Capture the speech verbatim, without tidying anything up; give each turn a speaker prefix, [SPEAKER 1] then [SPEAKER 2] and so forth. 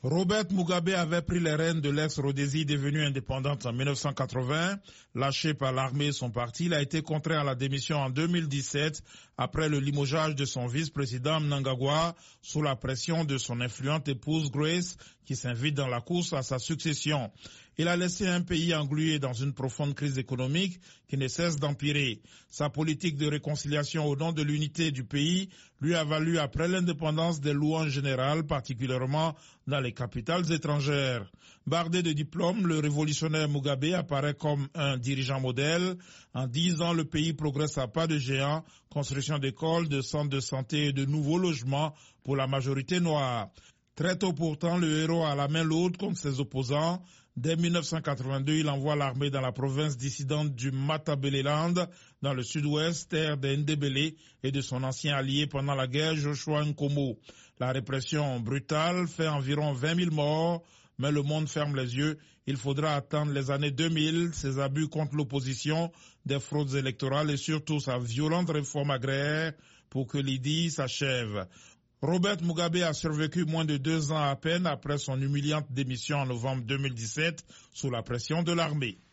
[SPEAKER 1] Robert Mugabe avait pris les rênes de l'ex-Rhodésie devenue indépendante en mille neuf cent quatre-vingts. Lâché par l'armée et son parti, il a été contraint à la démission en deux mille dix-sept après le limogeage de son vice-président Mnangagwa sous la pression de son influente épouse Grace qui s'invite dans la course à sa succession. Il a laissé un pays englué dans une profonde crise économique qui ne cesse d'empirer. Sa politique de réconciliation au nom de l'unité du pays lui a valu après l'indépendance des louanges générales, particulièrement dans les capitales étrangères. Bardé de diplômes, le révolutionnaire Mugabe apparaît comme un dirigeant modèle. En dix ans, le pays progresse à pas de géant, construction d'écoles, de centres de santé et de nouveaux logements pour la majorité noire. Très tôt pourtant, le héros a la main lourde contre ses opposants. Dès mille neuf cent quatre-vingt-deux, il envoie l'armée dans la province dissidente du Matabeleland, dans le sud-ouest, terre des Ndebele et de son ancien allié pendant la guerre Joshua Nkomo. La répression brutale fait environ vingt mille morts, mais le monde ferme les yeux. Il faudra attendre les années deux mille, ses abus contre l'opposition, des fraudes électorales et surtout sa violente réforme agraire pour que l'I D I s'achève. Robert Mugabe a survécu moins de deux ans à peine après son humiliante démission en novembre deux mille dix-sept sous la pression de l'armée.